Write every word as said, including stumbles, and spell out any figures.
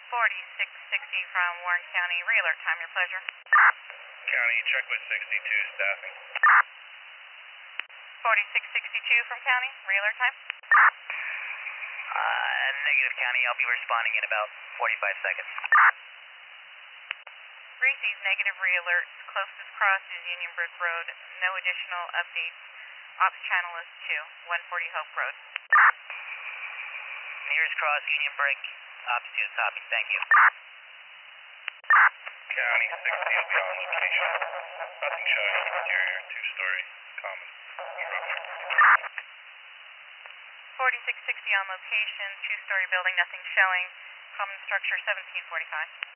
forty-six sixty from Warren County. Realert time, your pleasure. County, checklist sixty-two, staffing. forty-six sixty-two from County. Realert time. Uh, negative, County. I'll be responding in about forty-five seconds. Receive negative realert. Closest cross is Union Brick Road. No additional updates. Ops channel is two, one forty Hope Road. Nearest cross, Union Brick. Ops two, copy. Thank you. County, sixty will be on location. Nothing showing on the interior. Two-story, common structure. forty-six sixty on location. Two-story building, nothing showing. Common structure, seventeen forty-five.